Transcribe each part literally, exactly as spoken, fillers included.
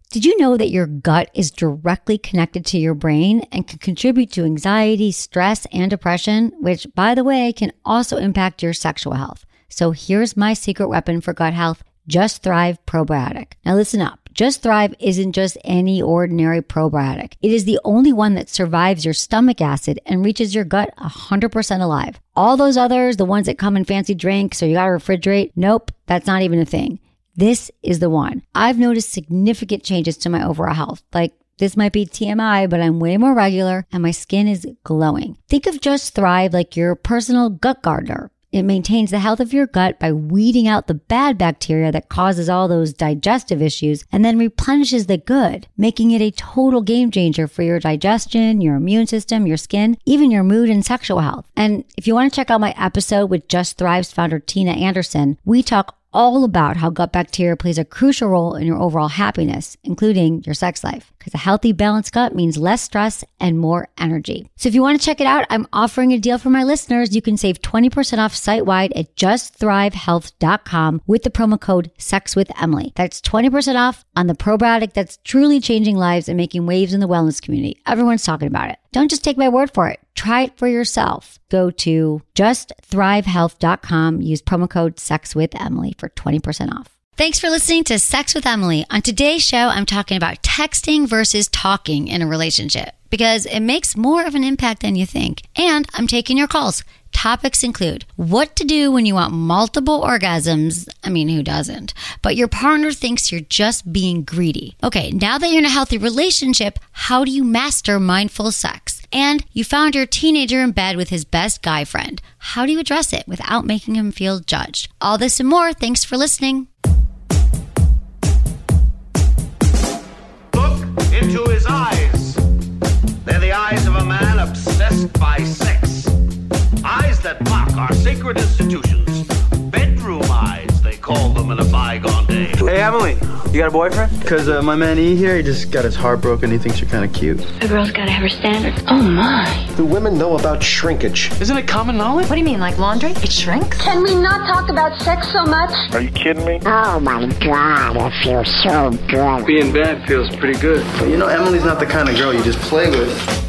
Did you know that your gut is directly connected to your brain and can contribute to anxiety, stress, and depression, which, by the way, can also impact your sexual health? So here's my secret weapon for gut health, Just Thrive Probiotic. Now listen up. Just Thrive isn't just any ordinary probiotic. It is the only one that survives your stomach acid and reaches your gut one hundred percent alive. All those others, the ones that come in fancy drinks or you gotta refrigerate, nope, that's not even a thing. This is the one. I've noticed significant changes to my overall health. Like, this might be T M I, but I'm way more regular and my skin is glowing. Think of Just Thrive like your personal gut gardener. It maintains the health of your gut by weeding out the bad bacteria that causes all those digestive issues and then replenishes the good, making it a total game changer for your digestion, your immune system, your skin, even your mood and sexual health. And if you want to check out my episode with Just Thrive's founder, Tina Anderson, we talk all about how gut bacteria plays a crucial role in your overall happiness, including your sex life. Because a healthy, balanced gut means less stress and more energy. So if you want to check it out, I'm offering a deal for my listeners. You can save twenty percent off site-wide at just thrive health dot com with the promo code SEXWITHEMILY. That's twenty percent off on the probiotic that's truly changing lives and making waves in the wellness community. Everyone's talking about it. Don't just take my word for it. Try it for yourself. Go to just thrive health dot com. Use promo code SEXWITHEMILY for twenty percent off. Thanks for listening to Sex with Emily. On today's show, I'm talking about texting versus talking in a relationship because it makes more of an impact than you think. And I'm taking your calls. Topics include what to do when you want multiple orgasms. I mean, who doesn't? But your partner thinks you're just being greedy. Okay, now that you're in a healthy relationship, how do you master mindful sex? And you found your teenager in bed with his best guy friend. How do you address it without making him feel judged? All this and more. Thanks for listening. Look into his eyes. They're the eyes of a man obsessed by sex. Eyes that mock our sacred institutions. Bedroom eyes, they call them in a bygone day. Hey, Emily, you got a boyfriend? Because uh, my man E here, he just got his heart broken. He thinks you're kind of cute. A girl's got to have her standards. Oh, my. Do women know about shrinkage? Isn't it common knowledge? What do you mean, like laundry? It shrinks? Can we not talk about sex so much? Are you kidding me? Oh, my God, it feels so good. Being bad feels pretty good. But you know, Emily's not the kind of girl you just play with.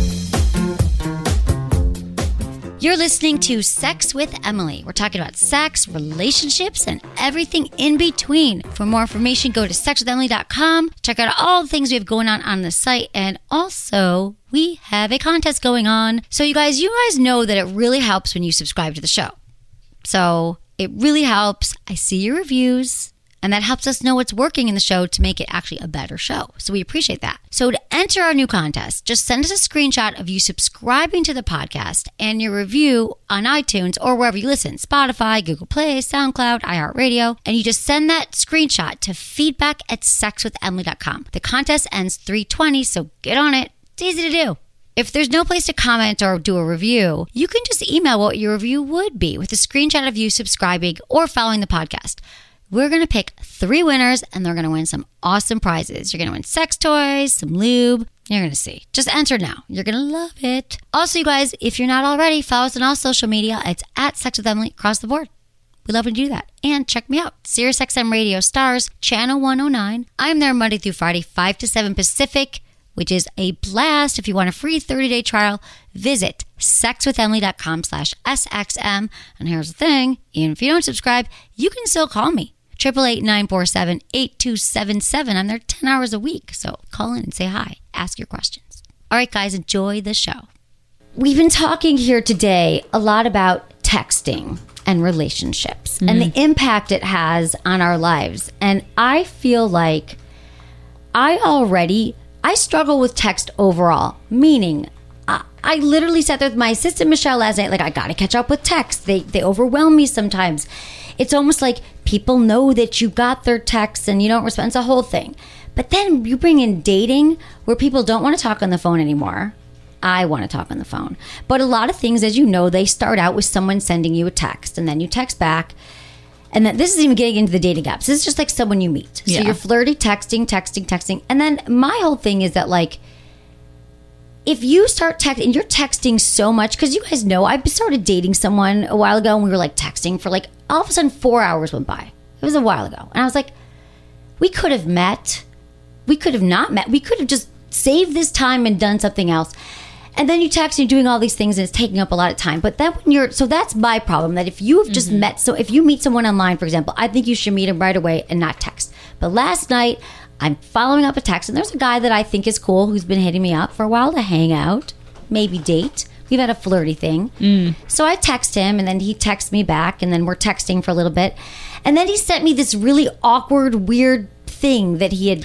You're listening to Sex with Emily. We're talking about sex, relationships, and everything in between. For more information, go to sex with emily dot com. Check out all the things we have going on on the site. And also, we have a contest going on. So you guys, you guys know that it really helps when you subscribe to the show. So it really helps. I see your reviews. And that helps us know what's working in the show to make it actually a better show. So we appreciate that. So to enter our new contest, just send us a screenshot of you subscribing to the podcast and your review on iTunes or wherever you listen, Spotify, Google Play, SoundCloud, iHeartRadio. And you just send that screenshot to feedback at sex with emily dot com. The contest ends three twenty, so get on it. It's easy to do. If there's no place to comment or do a review, you can just email what your review would be with a screenshot of you subscribing or following the podcast. We're going to pick three winners, and they're going to win some awesome prizes. You're going to win sex toys, some lube. You're going to see. Just enter now. You're going to love it. Also, you guys, if you're not already, follow us on all social media. It's at Sex with Emily across the board. We love to do that. And check me out. SiriusXM Radio Stars, Channel one oh nine. I'm there Monday through Friday, five to seven Pacific, which is a blast. If you want a free thirty-day trial, visit sex with emily dot com slash S X M. And here's the thing. Even if you don't subscribe, you can still call me. eight eight eight, nine four seven, eight two seven seven. I'm there ten hours a week. So call in and say hi. Ask your questions. All right, guys, enjoy the show. We've been talking here today a lot about texting and relationships mm-hmm. and the impact it has on our lives. And I feel like I already, I struggle with text overall, meaning I, I literally sat there with my assistant, Michelle, last night, like, I got to catch up with text. They, they overwhelm me sometimes. It's almost like people know that you got their texts and you don't respond. It's a whole thing. But then you bring in dating where people don't want to talk on the phone anymore. I want to talk on the phone. But a lot of things, as you know, they start out with someone sending you a text and then you text back. And then this is even getting into the dating apps. This is just like someone you meet. So yeah. You're flirty, texting, texting, texting. And then my whole thing is that, like, if you start texting, you're texting so much, because you guys know I started dating someone a while ago and we were like texting for like, all of a sudden four hours went by. It was a while ago. And I was like, we could have met we could have not met. We could have just saved this time and done something else. And then you text, you're doing all these things, and it's taking up a lot of time. But then when you're, so that's my problem, that if you have just mm-hmm. met, so if you meet someone online, for example, I think you should meet him right away and not text. But last night, I'm following up a text, and there's a guy that I think is cool who's been hitting me up for a while to hang out, maybe date. We've had a flirty thing. Mm. So I text him, and then he texts me back, and then we're texting for a little bit. And then he sent me this really awkward, weird thing that he had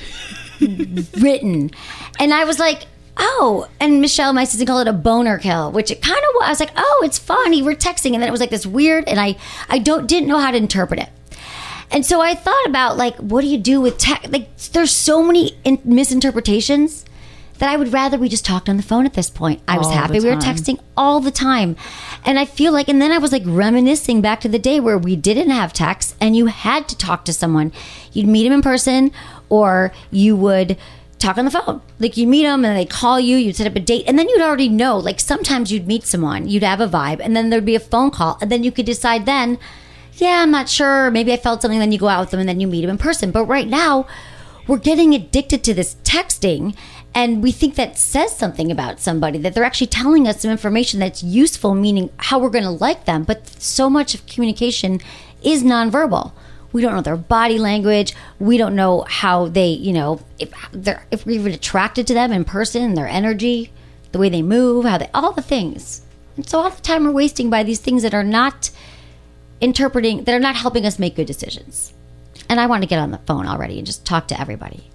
written. And I was like, oh, and Michelle, my assistant, called it a boner kill, which it kind of was. I was like, oh, it's funny. We're texting. And then it was like this weird, and I, I don't didn't know how to interpret it. And so I thought about, like, what do you do with text? Like, there's so many in- misinterpretations that I would rather we just talked on the phone at this point. I was all happy we were texting all the time. And I feel like, and then I was like reminiscing back to the day where we didn't have text and you had to talk to someone. You'd meet him in person, or you would talk on the phone. Like, you meet them and they call you, you'd set up a date, and then you'd already know. Like, sometimes you'd meet someone, you'd have a vibe, and then there'd be a phone call, and then you could decide then, yeah, I'm not sure, maybe I felt something, then you go out with them and then you meet them in person. But right now, we're getting addicted to this texting, and we think that says something about somebody, that they're actually telling us some information that's useful, meaning how we're going to like them. But so much of communication is nonverbal. We don't know their body language. We don't know how they, you know, if they're if we're even attracted to them in person, their energy, the way they move, how they, all the things. And so all the time we're wasting by these things that are not interpreting, that are not helping us make good decisions. And I want to get on the phone already and just talk to everybody.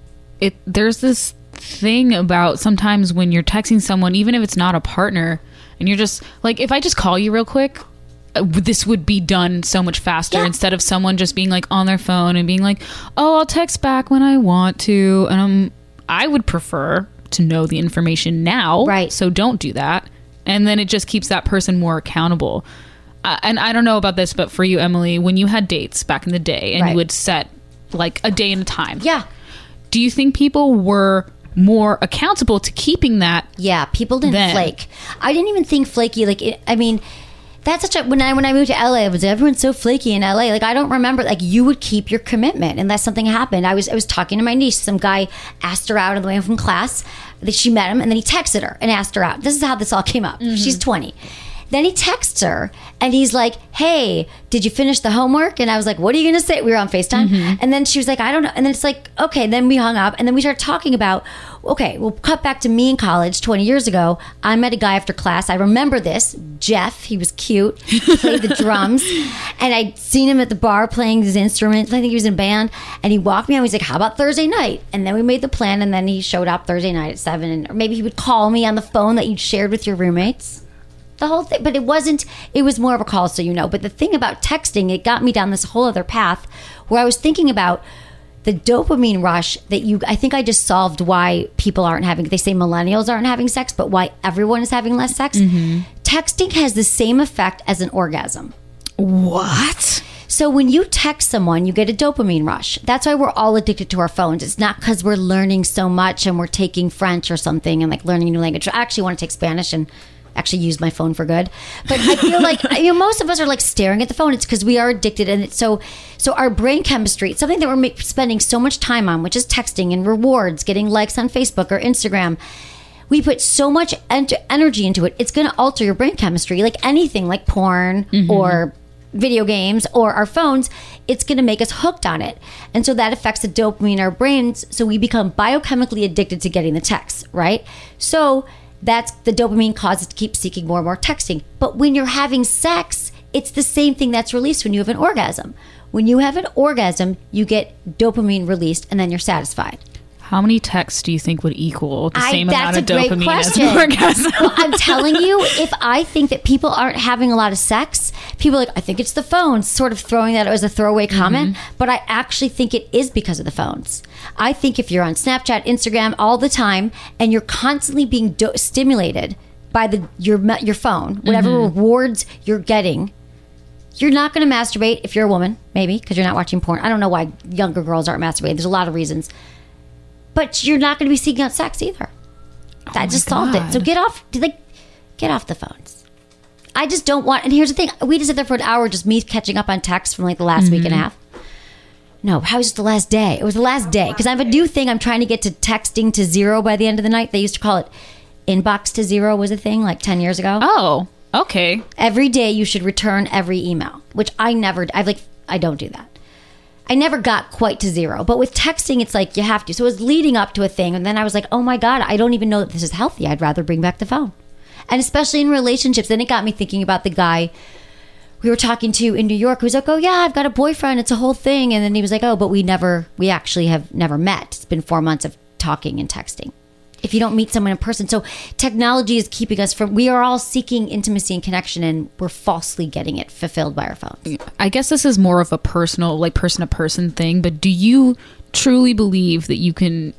It there's this thing about sometimes when you're texting someone, even if it's not a partner, and you're just like, if I just call you real quick, this would be done so much faster, yeah. instead of someone just being like on their phone and being like, oh, I'll text back when I want to. And um, I would prefer to know the information now. Right. So don't do that. And then it just keeps that person more accountable. Uh, and I don't know about this, but for you, Emily, when you had dates back in the day and right. you would set like a day and a time. Yeah. Do you think people were more accountable to keeping that? Yeah. People didn't then? flake. I didn't even think flaky. Like, it, I mean... That's such a, when I when I moved to L A, it was, everyone's so flaky in L A. Like, I don't remember, like, you would keep your commitment unless something happened. I was I was talking to my niece. Some guy asked her out on the way home from class. She met him, and then he texted her and asked her out. This is how this all came up. Mm-hmm. She's twenty. Then he texts her, and he's like, hey, did you finish the homework? And I was like, what are you going to say? We were on FaceTime. Mm-hmm. And then she was like, I don't know. And then it's like, okay. Then we hung up, and then we started talking about, okay, we'll cut back to me in college twenty years ago. I met a guy after class. I remember this. Jeff, he was cute. He played the drums. And I'd seen him at the bar playing his instruments. I think he was in a band. And he walked me out. He's like, how about Thursday night? And then we made the plan, and then he showed up Thursday night at seven. And, or maybe he would call me on the phone that you'd shared with your roommates. The whole thing, but it wasn't, it was more of a call, so you know. But the thing about texting, it got me down this whole other path where I was thinking about the dopamine rush that you, I think I just solved why people aren't having, they say millennials aren't having sex, but why everyone is having less sex. Mm-hmm. Texting has the same effect as an orgasm. What? So when you text someone, you get a dopamine rush. That's why we're all addicted to our phones. It's not because we're learning so much and we're taking French or something and like learning a new language. I actually want to take Spanish and actually use my phone for good. But I feel like, you know, most of us are like staring at the phone. It's because we are addicted. And it's so, so our brain chemistry, it's something that we're make, spending so much time on, which is texting and rewards, getting likes on Facebook or Instagram. We put so much ent- energy into it. It's going to alter your brain chemistry, like anything, like porn mm-hmm. or video games or our phones. It's going to make us hooked on it. And so that affects the dopamine in our brains. So we become biochemically addicted to getting the texts, right? So that's the dopamine causes to keep seeking more and more texting. But when you're having sex, it's the same thing that's released when you have an orgasm. When you have an orgasm, you get dopamine released and then you're satisfied. How many texts do you think would equal the I, same amount of dopamine as an orgasm? Well, I'm telling you, if I think that people aren't having a lot of sex, people are like, I think it's the phones, sort of throwing that as a throwaway comment. Mm-hmm. But I actually think it is because of the phones. I think if you're on Snapchat, Instagram all the time, and you're constantly being do- stimulated by the your your phone, whatever mm-hmm. rewards you're getting, you're not going to masturbate if you're a woman, maybe, because you're not watching porn. I don't know why younger girls aren't masturbating. There's a lot of reasons. But you're not going to be seeking out sex either. Oh that just solved it. So get off, like, get off the phones. I just don't want. And here's the thing: we just sit there for an hour, just me catching up on texts from like the last mm-hmm. week and a half. No, how was the last day? It was the last day. Because I have a new thing. I'm trying to get to texting to zero by the end of the night. They used to call it inbox to zero was a thing like ten years ago. Oh, okay. Every day you should return every email, which I never, I've like, I don't do that. I never got quite to zero. But with texting, it's like you have to. So it was leading up to a thing. And then I was like, oh my God, I don't even know that this is healthy. I'd rather bring back the phone. And especially in relationships. Then it got me thinking about the guy we were talking to in New York who was like, oh yeah, I've got a boyfriend. It's a whole thing. And then he was like, oh, but we never, we actually have never met. It's been four months of talking and texting. If you don't meet someone in person. So technology is keeping us from, we are all seeking intimacy and connection, and we're falsely getting it fulfilled by our phones. I guess this is more of a personal, like person to person thing, but do you truly believe that you can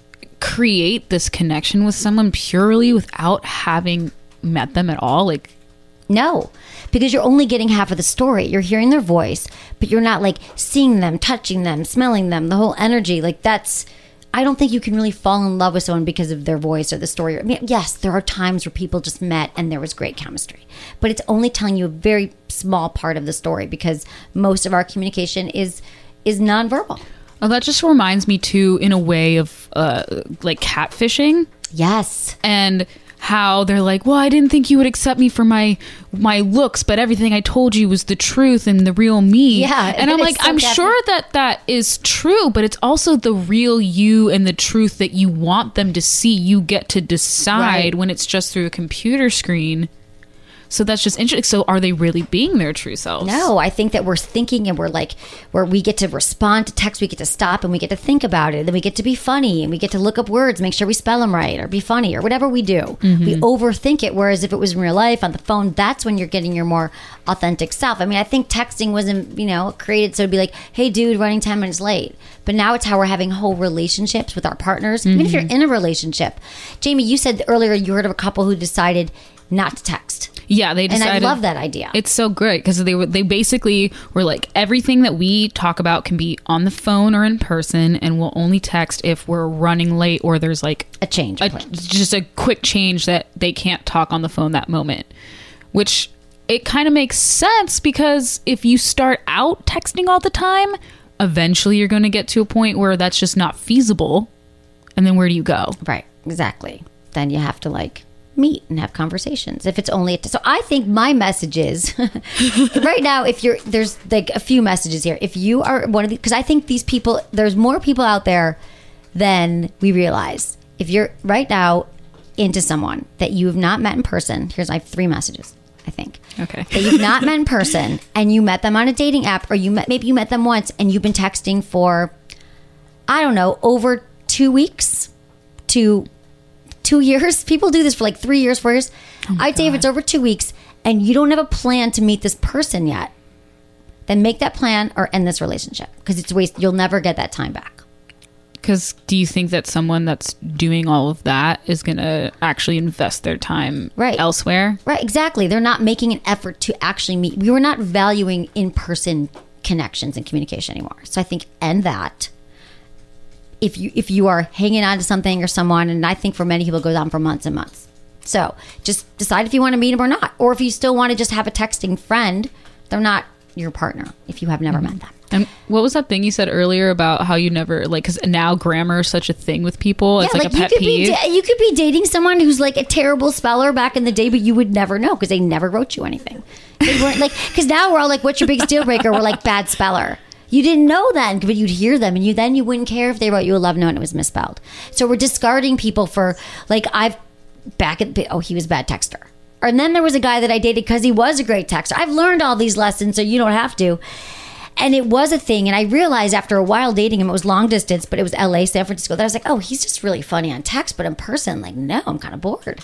create this connection with someone purely without having met them at all? Like, no, because you're only getting half of the story. You're hearing their voice, but you're not like seeing them, touching them, smelling them, the whole energy. Like that's, I don't think you can really fall in love with someone because of their voice or the story. I mean, yes, there are times where people just met and there was great chemistry, but it's only telling you a very small part of the story because most of our communication is is nonverbal. Oh, that just reminds me too, in a way, of uh, like catfishing. Yes, and how they're like, well, I didn't think you would accept me for my my looks, but everything I told you was the truth and the real me. Yeah, and I'm like, so I'm sure that that is true, but it's also the real you and the truth that you want them to see. You get to decide right. when it's just through a computer screen. So that's just interesting. So are they really being their true selves? No, I think that we're thinking and we're like, where we get to respond to text, we get to stop and we get to think about it. Then we get to be funny and we get to look up words, make sure we spell them right or be funny or whatever we do. Mm-hmm. We overthink it. Whereas if it was in real life on the phone, that's when you're getting your more authentic self. I mean, I think texting wasn't, you know, created so it'd be like, hey, dude, running ten minutes late. But now it's how we're having whole relationships with our partners. Mm-hmm. Even if you're in a relationship. Jamie, you said earlier you heard of a couple who decided not to text. Yeah, they decided. And I love that idea. It's so great because they were, they basically were like, everything that we talk about can be on the phone or in person, and we'll only text if we're running late or there's like a change, a, just a quick change that they can't talk on the phone that moment. Which it kind of makes sense because if you start out texting all the time, eventually you're going to get to a point where that's just not feasible, and then where do you go? Right, exactly. Then you have to like meet and have conversations if it's only a t- so I think my message is right now, if you're there's like a few messages here, if you are one of the, because I think these people, there's more people out there than we realize. If you're right now into someone that you have not met in person, here's I have three messages I think okay that you've not met in person and you met them on a dating app, or you met maybe you met them once and you've been texting for I don't know over two weeks to Two years. People do this for like three years, four years. Oh I'd God. say if it's over two weeks and you don't have a plan to meet this person yet, then make that plan or end this relationship because it's waste. You'll never get that time back. Because do you think that someone that's doing all of that is going to actually invest their time right. elsewhere? Right, exactly. They're not making an effort to actually meet. We were not valuing in-person connections and communication anymore. So I think end that. If you if you are hanging on to something or someone, and I think for many people it goes on for months and months. So just decide if you want to meet them or not. Or if you still want to just have a texting friend, they're not your partner if you have never mm-hmm. met them. And what was that thing you said earlier about how you never, like, because now grammar is such a thing with people. It's yeah, like, like a pet you could peeve. Be da- you could be dating someone who's like a terrible speller back in the day, but you would never know because they never wrote you anything. They weren't like, because now we're all like, what's your biggest deal breaker? We're like, bad speller. You didn't know then, but you'd hear them, and you then you wouldn't care if they wrote you a love note and it was misspelled. So we're discarding people for, like, I've back at oh he was a bad texter, and then there was a guy that I dated because he was a great texter. I've learned all these lessons, so you don't have to. And it was a thing, and I realized after a while dating him, it was long distance, but it was L A, San Francisco. That I was like, oh, he's just really funny on text, but in person, like, no, I'm kind of bored.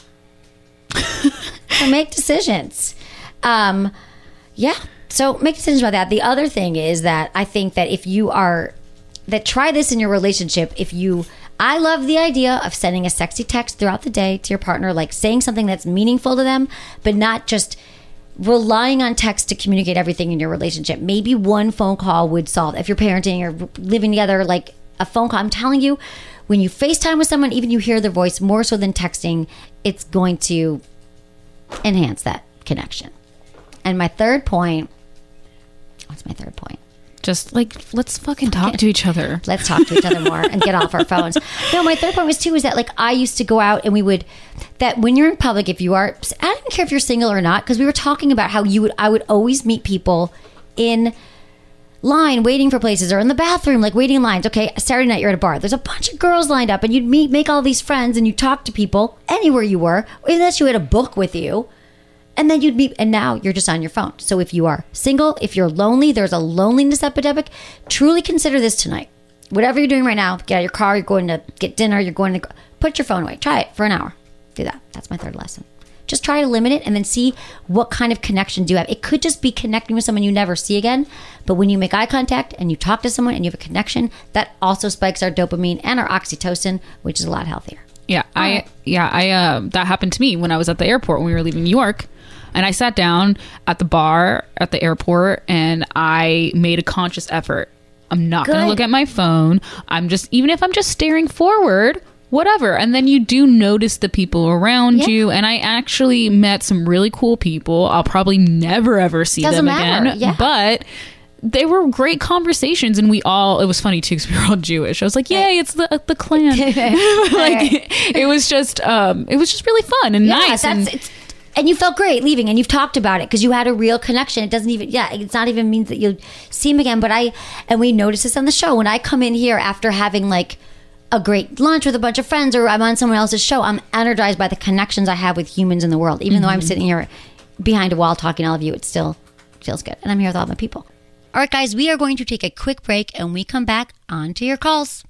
So make decisions. Um, yeah. So make decisions about that. The other thing is that I think that if you are, that try this in your relationship. If you, I love the idea of sending a sexy text throughout the day to your partner, like saying something that's meaningful to them, but not just relying on text to communicate everything in your relationship. Maybe one phone call would solve, if you're parenting or living together, like a phone call. I'm telling you, when you FaceTime with someone, even you hear their voice more so than texting, it's going to enhance that connection. And my third point, what's my third point? Just like, let's fucking talk to each other. Let's talk to each other more and get off our phones. No, my third point was too, is that like I used to go out and we would, that when you're in public, if you are, I don't care if you're single or not, because we were talking about how you would, I would always meet people in line waiting for places or in the bathroom, like waiting in lines. Okay, Saturday night you're at a bar. There's a bunch of girls lined up and you'd meet, make all these friends and you talk to people anywhere you were, unless you had a book with you. And then you'd meet, and now you're just on your phone. So if you are single, if you're lonely, there's a loneliness epidemic, truly consider this tonight. Whatever you're doing right now, get out of your car, you're going to get dinner, you're going to, put your phone away. Try it for an hour. Do that. That's my third lesson. Just try to limit it and then see what kind of connection do you have. It could just be connecting with someone you never see again. But when you make eye contact and you talk to someone and you have a connection, that also spikes our dopamine and our oxytocin, which is a lot healthier. Yeah, I right. yeah, I uh, that happened to me when I was at the airport when we were leaving New York. And I sat down at the bar at the airport and I made a conscious effort. I'm not going to look at my phone. I'm just, even if I'm just staring forward, whatever. And then you do notice the people around yeah. you. And I actually met some really cool people. I'll probably never, ever see Doesn't them matter. again. Yeah. But they were great conversations. And we all, it was funny too because we were all Jewish. I was like, yay, it's the the Klan. Like, it was just, um, it was just really fun and yeah, nice. That's, and it's, And you felt great leaving and you've talked about it because you had a real connection. It doesn't even, yeah, it's not even means that you'll see him again. But I, and we noticed this on the show. When I come in here after having like a great lunch with a bunch of friends or I'm on someone else's show, I'm energized by the connections I have with humans in the world. Even mm-hmm. though I'm sitting here behind a wall talking to all of you, it still feels good. And I'm here with all my people. All right, guys, we are going to take a quick break and when we come back on to your calls.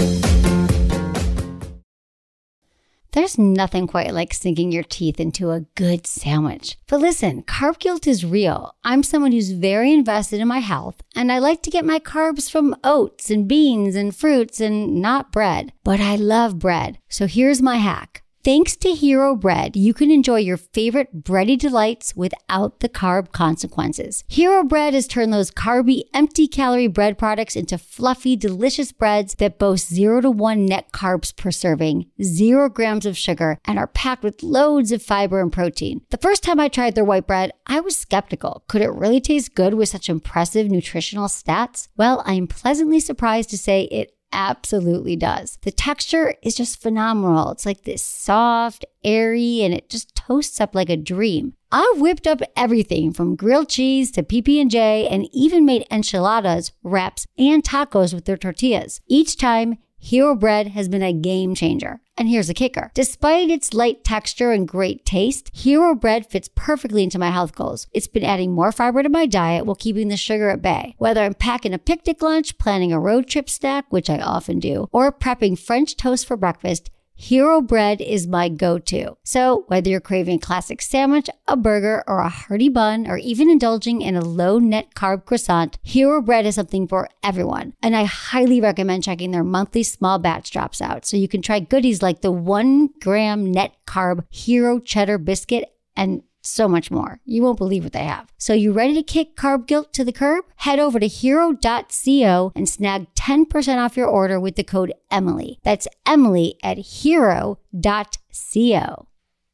There's nothing quite like sinking your teeth into a good sandwich. But listen, carb guilt is real. I'm someone who's very invested in my health, and I like to get my carbs from oats and beans and fruits and not bread. But I love bread. So here's my hack. Thanks to Hero Bread, you can enjoy your favorite bready delights without the carb consequences. Hero Bread has turned those carby, empty-calorie bread products into fluffy, delicious breads that boast zero to one net carbs per serving, zero grams of sugar, and are packed with loads of fiber and protein. The first time I tried their white bread, I was skeptical. Could it really taste good with such impressive nutritional stats? Well, I am pleasantly surprised to say it absolutely does. The texture is just phenomenal. It's like this soft, airy, and it just toasts up like a dream. I've whipped up everything from grilled cheese to P B and J and even made enchiladas, wraps, and tacos with their tortillas. Each time, Hero Bread has been a game changer. And here's the kicker. Despite its light texture and great taste, Hero Bread fits perfectly into my health goals. It's been adding more fiber to my diet while keeping the sugar at bay. Whether I'm packing a picnic lunch, planning a road trip snack, which I often do, or prepping French toast for breakfast, Hero Bread is my go-to. So whether you're craving a classic sandwich, a burger, or a hearty bun, or even indulging in a low-net carb croissant, Hero Bread is something for everyone. And I highly recommend checking their monthly small batch drops out so you can try goodies like the one gram net carb Hero Cheddar Biscuit and so much more. You won't believe what they have. So you ready to kick carb guilt to the curb? Head over to hero dot co and snag ten percent off your order with the code Emily. That's Emily at hero dot co.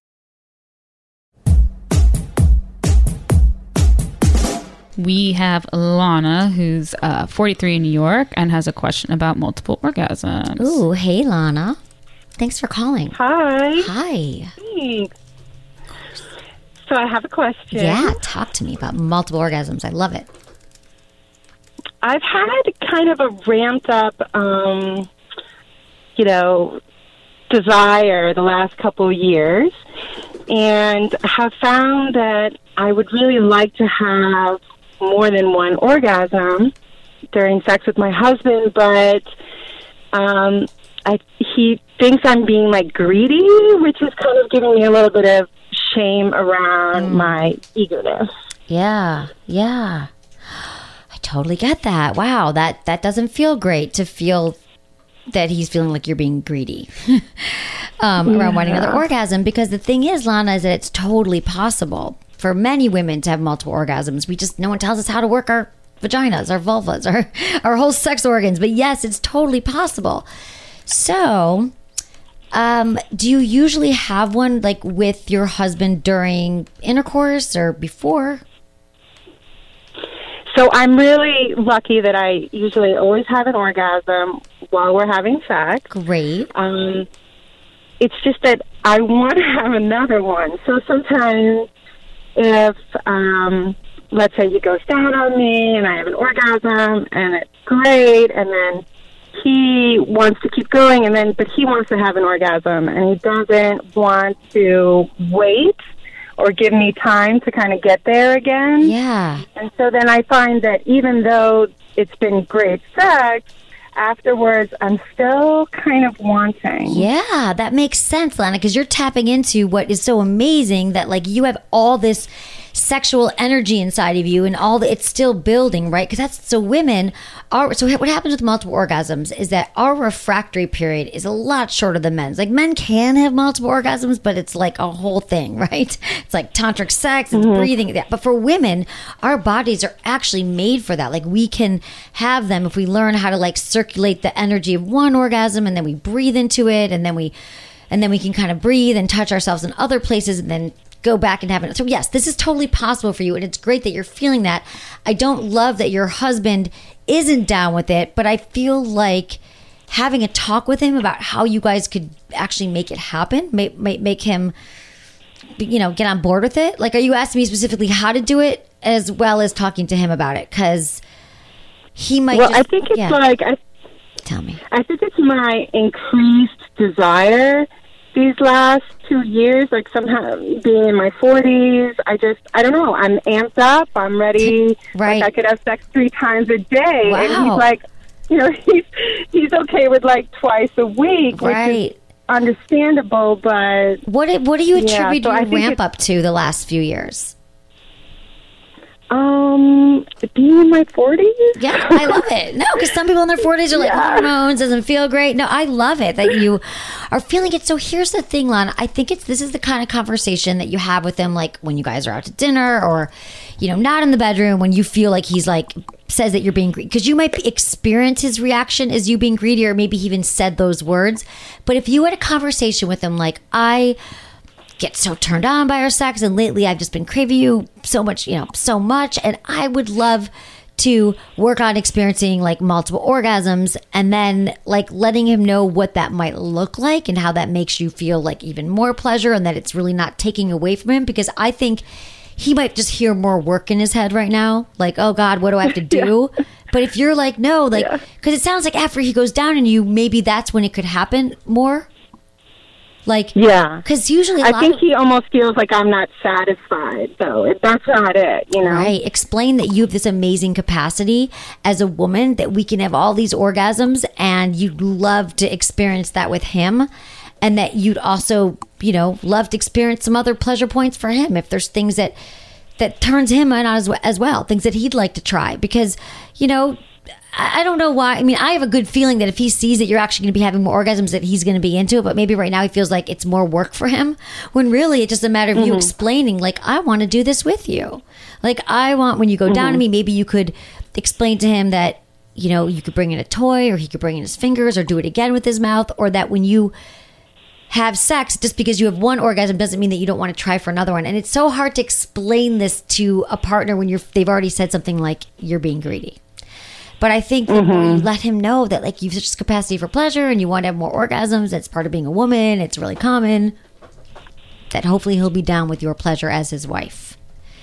We have Lana, who's uh, forty-three in New York and has a question about multiple orgasms. Ooh, hey, Lana. Thanks for calling. Hi. Hi. Thanks. So I have a question. Yeah, talk to me about multiple orgasms. I love it. I've had kind of a ramped up, um, you know, desire the last couple of years, and have found that I would really like to have more than one orgasm during sex with my husband, but um, I, he thinks I'm being like greedy, which is kind of giving me a little bit of shame around mm. my eagerness. Yeah, yeah. I totally get that. Wow, that, that doesn't feel great to feel that he's feeling like you're being greedy um, yeah. around wanting another orgasm. Because the thing is, Lana, is that it's totally possible for many women to have multiple orgasms. We just, no one tells us how to work our vaginas, our vulvas, our, our whole sex organs. But yes, it's totally possible. So... Um, do you usually have one like with your husband during intercourse or before? so I'm really lucky that I usually always have an orgasm while we're having sex. Great. Um, it's just that I want to have another one. So sometimes if, um, let's say he goes down on me and I have an orgasm and it's great, and then he wants to keep going, and then but he wants to have an orgasm and he doesn't want to wait or give me time to kind of get there again. Yeah. And so then I find that even though it's been great sex, afterwards I'm still kind of wanting. Yeah, that makes sense, Lana, because you're tapping into what is so amazing, that like you have all this sexual energy inside of you, and all the, it's still building, right? Because that's so women are. So what happens with multiple orgasms is that our refractory period is a lot shorter than men's. Like men can have multiple orgasms, but it's like a whole thing, right? It's like tantric sex, it's mm-hmm. breathing. But for women, our bodies are actually made for that. Like we can have them if we learn how to like circulate the energy of one orgasm, and then we breathe into it, and then we, and then we can kind of breathe and touch ourselves in other places, and then go back and have it. So yes, this is totally possible for you, and it's great that you're feeling that. I don't love that your husband isn't down with it, but I feel like having a talk with him about how you guys could actually make it happen, make, make, make him, you know, get on board with it. Like, are you asking me specifically how to do it, as well as talking to him about it? Because he might. Well, just, I think it's yeah. like I. Tell me. I think it's my increased desire these last two years, like somehow being in my forties, I just, I don't know, I'm amped up, I'm ready, right. Like I could have sex three times a day, wow. and he's like, you know, he's, he's okay with like twice a week, right. which is understandable, but... What, what do you attribute yeah, so your ramp up to the last few years? Um, being in my forties? Yeah, I love it. No, because some people in their forties are like, yeah. hormones, doesn't feel great. No, I love it that you are feeling it. So here's the thing, Lana. I think it's this is the kind of conversation that you have with him, like when you guys are out to dinner, or, you know, not in the bedroom, when you feel like he's like, says that you're being greedy. Because you might experience his reaction as you being greedy, or maybe he even said those words. But if you had a conversation with him like, I... get so turned on by our sex, and lately I've just been craving you so much, you know, so much, and I would love to work on experiencing like multiple orgasms, and then like letting him know what that might look like and how that makes you feel like even more pleasure, and that it's really not taking away from him, because I think he might just hear more work in his head right now, like, oh God, what do I have to do? Yeah. But if you're like, no, like, because yeah. it sounds like after he goes down on you, maybe that's when it could happen more. Like, yeah, because usually a I lot think of, he almost feels like I'm not satisfied, though. That's not it, you know. Right. Explain that you have this amazing capacity as a woman, that we can have all these orgasms, and you'd love to experience that with him, and that you'd also, you know, love to experience some other pleasure points for him if there's things that that turns him on as, as well, things that he'd like to try, because, you know, I don't know why. I mean, I have a good feeling that if he sees that you're actually going to be having more orgasms, that he's going to be into it. But maybe right now he feels like it's more work for him, when really it's just a matter of mm-hmm. you explaining, like, I want to do this with you. Like, I want, when you go mm-hmm. down to me, maybe you could explain to him that, you know, you could bring in a toy, or he could bring in his fingers, or do it again with his mouth, or that when you have sex, just because you have one orgasm doesn't mean that you don't want to try for another one. And it's so hard to explain this to a partner when you're they've already said something like, you're being greedy. But I think the more you let him know that, like, you've such a capacity for pleasure and you want to have more orgasms, that's part of being a woman, it's really common, that hopefully he'll be down with your pleasure as his wife.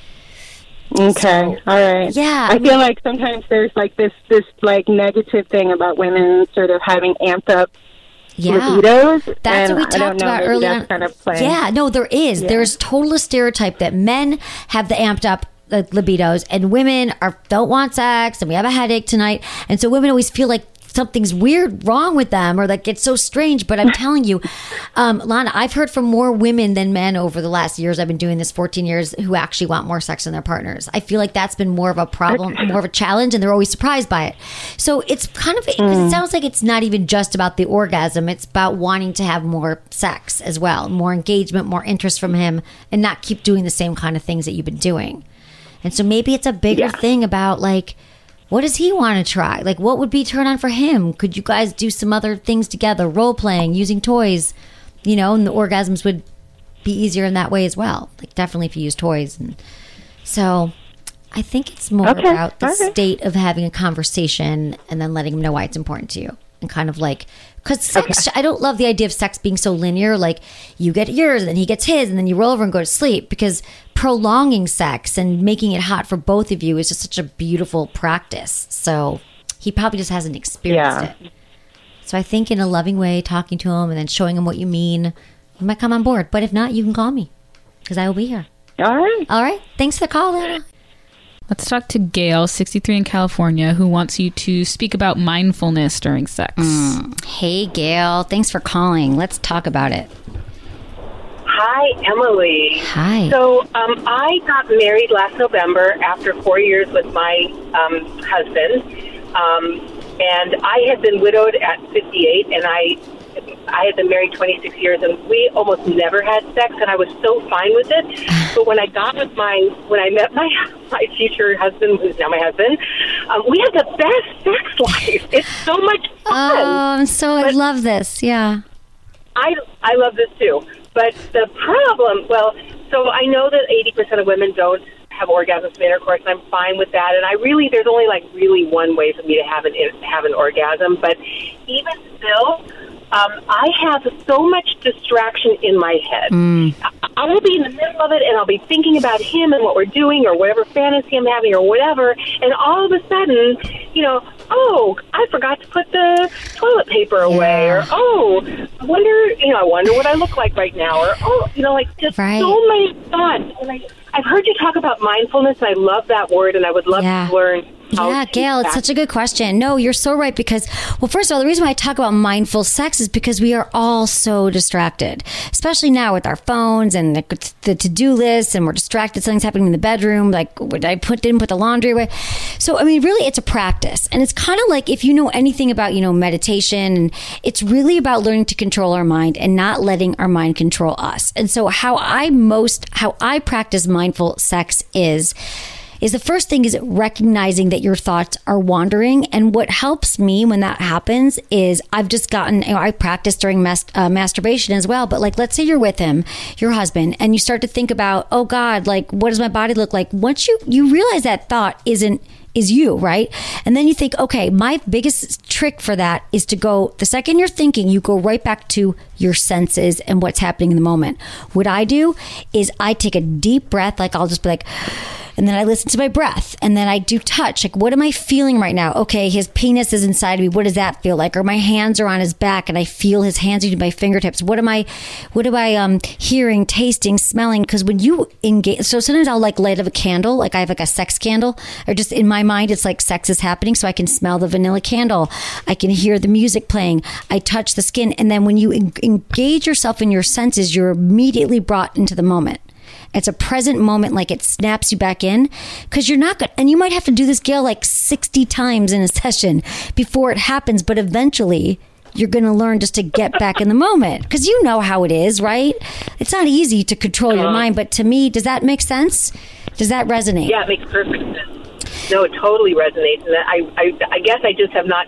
Okay, so, all right. Yeah. I, I feel mean, like sometimes there's, like, this, this, like, negative thing about women sort of having amped up yeah. libidos. That's and what we I talked know, about earlier. That's kind of playing. Yeah, no, there is. Yeah. There's total a stereotype that men have the amped up the libidos, and women are don't want sex, and we have a headache tonight, and so women always feel like something's weird wrong with them, or like it's so strange. But I'm telling you, um, Lana, I've heard from more women than men over the last years. I've been doing this fourteen years, who actually want more sex than their partners. I feel like that's been more of a problem, more of a challenge, and they're always surprised by it. So it's kind of, mm. it sounds like it's not even just about the orgasm. It's about wanting to have more sex as well, more engagement, more interest from him, and not keep doing the same kind of things that you've been doing. And so maybe it's a bigger yeah. thing about, like, what does he want to try? Like, what would be turn on for him? Could you guys do some other things together, role playing, using toys, you know, and the orgasms would be easier in that way as well. Like, definitely if you use toys. And so I think it's more Okay. about the All right. state of having a conversation and then letting him know why it's important to you. And kind of like, because sex, I don't love the idea of sex being so linear. Like you get yours and then he gets his and then you roll over and go to sleep. Because prolonging sex and making it hot for both of you is just such a beautiful practice. So he probably just hasn't experienced Yeah. it. So I think in a loving way, talking to him and then showing him what you mean, you might come on board. But if not, you can call me because I will be here. All right. All right. Thanks for the call, Anna. Let's talk to Gail, sixty-three in California, who wants you to speak about mindfulness during sex. Mm. Hey, Gail. Thanks for calling. Let's talk about it. Hi, Emily. Hi. So um, I got married last November after four years with my um, husband. Um, and I had been widowed at fifty-eight, and I I had been married twenty-six years, and we almost never had sex, and I was so fine with it. But when I got with my, when I met my my future husband, who's now my husband, um, we had the best sex life. It's so much fun. Oh, I'm so, I But- love this. Yeah. I I love this too. But the problem, well, so I know that eighty percent of women don't have orgasms from intercourse, and I'm fine with that. And I really, there's only like really one way for me to have an have an orgasm. But even still, um, I have so much distraction in my head. Mm. I, I will be in the middle of it, and I'll be thinking about him and what we're doing, or whatever fantasy I'm having, or whatever. And all of a sudden, you know, oh, I forgot to put the toilet paper away, Yeah. or oh, I wonder, you know, I wonder what I look like right now, or oh, you know, like just Right. so many thoughts. And I, I've heard you talk about mindfulness, and I love that word, and I would love Yeah. to learn. How Yeah, to Gail, it's practice. such a good question. No, you're so right because, well, first of all, the reason why I talk about mindful sex is because we are all so distracted, especially now with our phones and the, the to-do list, and we're distracted. Something's happening in the bedroom. Like, would I put didn't put the laundry away? So, I mean, really, it's a practice, and it's kind of like if you know anything about, you know, meditation, and it's really about learning to control our mind and not letting our mind control us. And so, how I most how I practice mindful sex is. is the first thing is recognizing that your thoughts are wandering. And what helps me when that happens is I've just gotten, you know, I practice during mas- uh, masturbation as well. But like, let's say you're with him, your husband, and you start to think about, oh God, like, what does my body look like? Once you, you realize that thought isn't, is you, right? And then you think, okay, my biggest trick for that is to go, the second you're thinking, you go right back to your senses and what's happening in the moment. What I do is I take a deep breath, like I'll just be like, and then I listen to my breath, and then I do touch. Like, what am I feeling right now? Okay, his penis is inside of me. What does that feel like? Or my hands are on his back, and I feel his hands into my fingertips. What am I, what am I um, hearing, tasting, smelling? Because when you engage, so sometimes I'll like light up a candle, like I have like a sex candle, or just in my mind, it's like sex is happening, so I can smell the vanilla candle. I can hear the music playing. I touch the skin, and then when you en- engage yourself in your senses, you're immediately brought into the moment. It's a present moment, like it snaps you back in, because you're not good. And you might have to do this, Gail, like sixty times in a session before it happens. But eventually you're going to learn just to get back in the moment, because you know how it is, right? It's not easy to control your mind. But to me, does that make sense? Does that resonate? Yeah, it makes perfect sense. No, it totally resonates. And I, I, I guess I just have not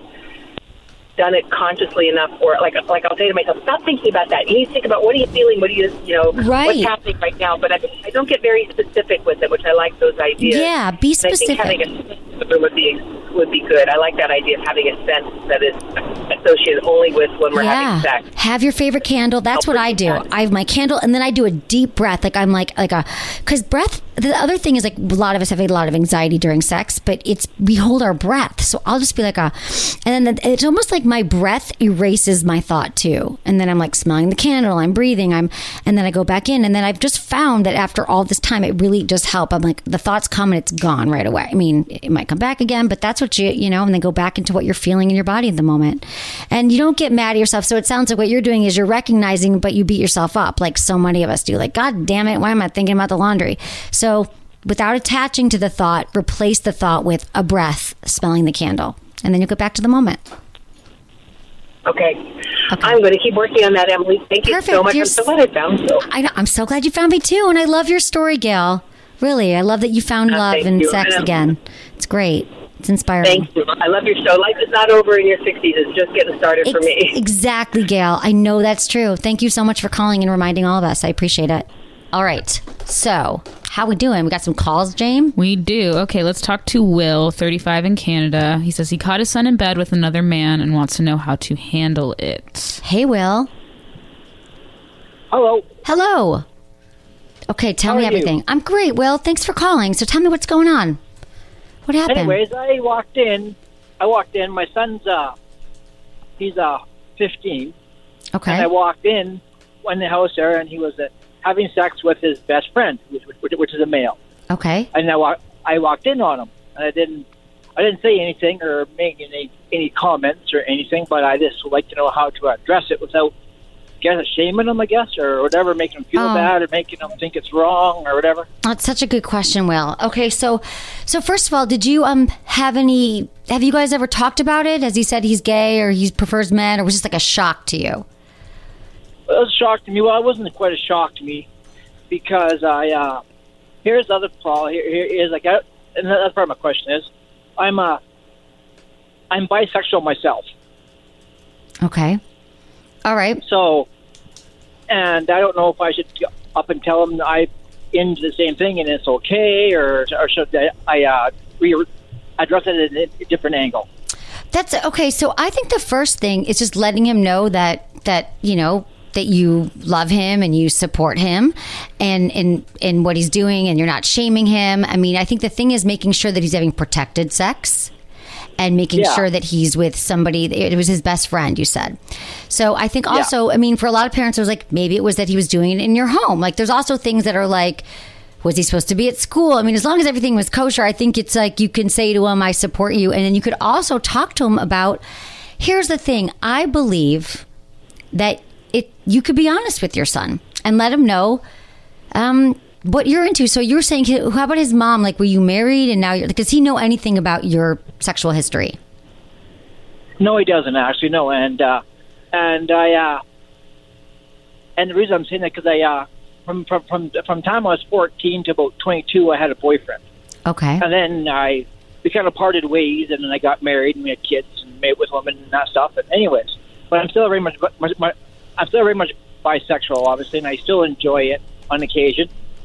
done it consciously enough, or like like I'll say to myself, stop thinking about that. You need to think about what are you feeling, what are you, you know, Right. what's happening right now. But I, I don't get very specific with it, which I like those ideas. Yeah, be specific. And I think having a system would be would be good. I like that idea of having a sense that is associated only with when we're Yeah. having sex. Have your favorite candle. That's what I do. I have my candle, and then I do a deep breath. Like I'm like like a, because breath. The other thing is like a lot of us have a lot of anxiety during sex, but it's we hold our breath. So I'll just be like a, and then it's almost like my breath erases my thought too. And then I'm like smelling the candle. I'm breathing. I'm, and then I go back in, and then I've just found that after all this time, it really does help. I'm like the thoughts come and it's gone right away. I mean, it might come back again, but that's what you you know, and then go back into what you're feeling in your body at the moment, and you don't get mad at yourself. So it sounds like what you're doing is you're recognizing, but you beat yourself up like so many of us do. Like, God damn it, why am I thinking about the laundry? So without attaching to the thought, replace the thought with a breath, smelling the candle, and then you'll get back to the moment. Okay. okay. I'm going to keep working on that, Emily. Thank you Perfect. so much. You're I'm so glad I found you. I know, I'm so glad you found me too, and I love your story, Gail. Really, I love that you found Uh, love thank and you. sex Um, again. It's great. It's inspiring. Thank you. I love your show. Life is not over in your sixties. It's just getting started for Ex- me. Exactly, Gail. I know that's true. Thank you so much for calling and reminding all of us. I appreciate it. All right. So, how we doing? We got some calls, James? We do. Okay, let's talk to Will, thirty-five in Canada. He says he caught his son in bed with another man and wants to know how to handle it. Hey, Will. Hello. Hello. Okay, tell How me are you? everything. I'm great, Will. Thanks for calling. So tell me what's going on. What happened? Anyways, I walked in. I walked in. My son's, uh, he's uh, fifteen. Okay. And I walked in in the house there, and he was uh, having sex with his best friend, which, which, which is a male. Okay. And I, wa- I walked in on him, and I didn't, I didn't say anything or make any any comments or anything, but I just would like to know how to address it without, I guess, shaming him, I guess, or whatever, making him feel Oh. bad or making him think it's wrong or whatever. That's such a good question, Will. Okay, so so first of all, did you um have any have you guys ever talked about it? Has he said he's gay or he prefers men, or was it just like a shock to you? It was a shock to me. Well, it wasn't quite a shock to me because I, uh, here's the other problem. Here, here is like, I, and that's part of my question is, I'm, uh, I'm bisexual myself. Okay. All right. So, and I don't know if I should go up and tell him I'm into the same thing and it's okay, or, or should I, I uh, re- address it at a different angle? That's okay. So I think the first thing is just letting him know that that you know that you love him and you support him and in in what he's doing, and you're not shaming him. I mean, I think the thing is making sure that he's having protected sex and making Yeah. sure that he's with somebody. It was his best friend, you said. So I think also, I mean, for a lot of parents, it was like maybe it was that he was doing it in your home. Like there's also things that are like, was he supposed to be at school? I mean, as long as everything was kosher, I think it's like you can say to him, I support you. And then you could also talk to him about, here's the thing. I believe that it you could be honest with your son and let him know um, what you're into. So you're saying, how about his mom? Like, were you married and now you're, does he know anything about your sexual history? No, he doesn't actually. No, and uh, and I uh, and the reason I'm saying that because I uh, from from from from time I was fourteen to about twenty-two, I had a boyfriend, Okay. and then I we kind of parted ways, and then I got married and we had kids and made with women and that stuff. But anyways, but I'm still very much, much, much I'm still very much bisexual, obviously, and I still enjoy it on occasion.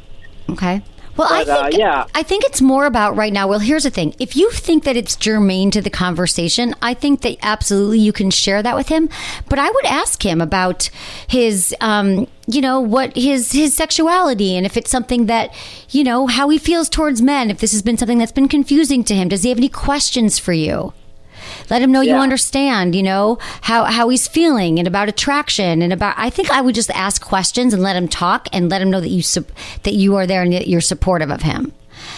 Okay. Well, But, I uh, think yeah. I think it's more about right now. Well, here's the thing: if you think that it's germane to the conversation, I think that absolutely you can share that with him. But I would ask him about his, um, you know, what his his sexuality, and if it's something that, you know, how he feels towards men. If this has been something that's been confusing to him, does he have any questions for you? Let him know you Yeah. understand, you know, how, how he's feeling and about attraction and about, I think I would just ask questions and let him talk and let him know that you, sup- that you are there and that you're supportive of him.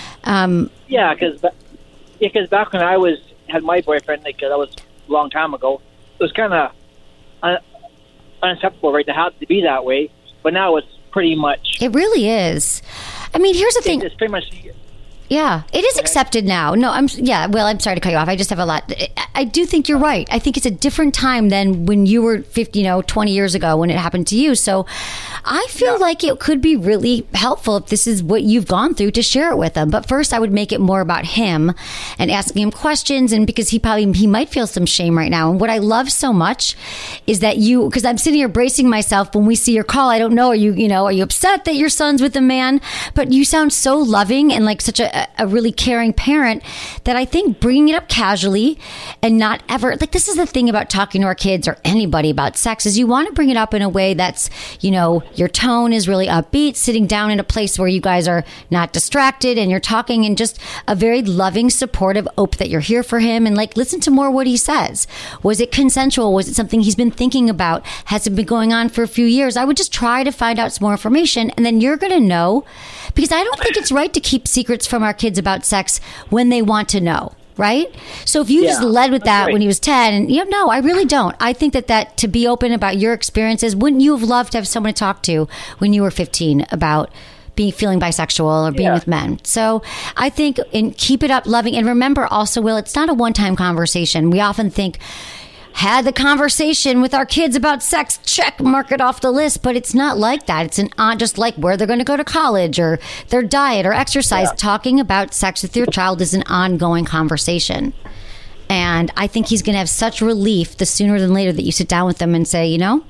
Um, Yeah, because yeah, 'cause back when I was had my boyfriend, like that was a long time ago, it was kind of un- unacceptable, right, to have to be that way. But now it's pretty much. it really is. I mean, here's the thing. It's pretty much. Yeah, it is accepted now. No, I'm yeah. Well, I'm sorry to cut you off. I just have a lot. I, I do think you're right. I think it's a different time than when you were fifty, you know, twenty years ago when it happened to you. So, I feel like it could be really helpful if this is what you've gone through to share it with him. But first, I would make it more about him and asking him questions, and because he probably he might feel some shame right now. And what I love so much is that you, because I'm sitting here bracing myself when we see your call. I don't know, are you you know are you upset that your son's with a man? But you sound so loving and like such a a really caring parent that I think bringing it up casually and not ever, like, this is the thing about talking to our kids or anybody about sex, is you want to bring it up in a way that's, you know, your tone is really upbeat, sitting down in a place where you guys are not distracted and you're talking in just a very loving, supportive ope that you're here for him, and like listen to more what he says. Was it consensual? Was it something he's been thinking about? Has it been going on for a few years? I would just try to find out some more information, and then you're going to know, because I don't think it's right to keep secrets from our kids about sex when they want to know, right? So if you Yeah, just led with that's that right. when he was ten, and you know, no, I really don't. I think that that to be open about your experiences, wouldn't you have loved to have someone to talk to when you were fifteen about being feeling bisexual or being Yeah. with men? So I think, and keep it up, loving, and remember also, Will, it's not a one-time conversation. We often think, had the conversation with our kids about sex, check, mark it off the list. But it's not like that. It's an on just like where they're going to go to college or their diet or exercise. Yeah. Talking about sex with your child is an ongoing conversation. And I think he's going to have such relief the sooner than later that you sit down with them and say, you know,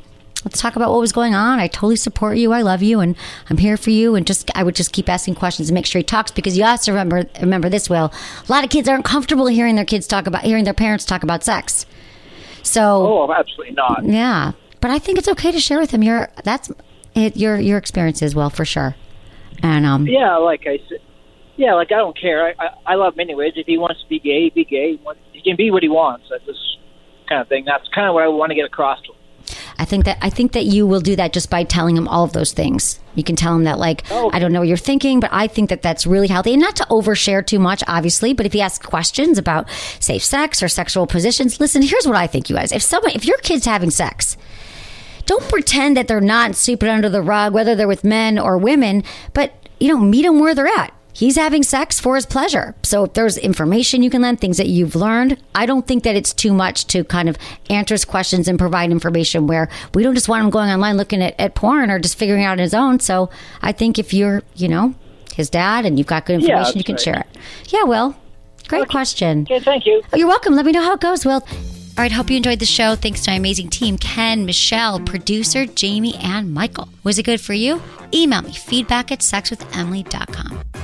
let's talk about what was going on. I totally support you. I love you, and I'm here for you. And just, I would just keep asking questions and make sure he talks, because you also remember, remember this, Will. A lot of kids aren't comfortable hearing their kids talk about, hearing their parents talk about sex. So, oh, absolutely not. Yeah, but I think it's okay to share with him your that's it, your your experiences, Will, for sure. And um, yeah, like I said, yeah, like I don't care. I, I I love him anyways. If he wants to be gay, be gay. He can be what he wants. That's this kind of thing. That's kind of what I want to get across to him. I think that I think that you will do that just by telling him all of those things. You can tell him that, like, oh. I don't know what you're thinking, but I think that that's really healthy. And not to overshare too much, obviously, but if he asks questions about safe sex or sexual positions, listen, here's what I think, you guys. If someone, if your kid's having sex, don't pretend that they're not, sweep it under the rug, whether they're with men or women, but, you know, meet them where they're at. He's having sex for his pleasure. So if there's information you can learn, things that you've learned, I don't think that it's too much to kind of answer his questions and provide information where we don't just want him going online looking at, at porn or just figuring it out on his own. So I think if you're, you know, his dad and you've got good information, yeah, you can right. share it. Yeah, Will. Great okay. question. Okay, thank you. Oh, you're welcome. Let me know how it goes, Will. All right, hope you enjoyed the show. Thanks to my amazing team, Ken, Michelle, producer, Jamie, and Michael. Was it good for you? Email me, feedback at sex with emily dot com.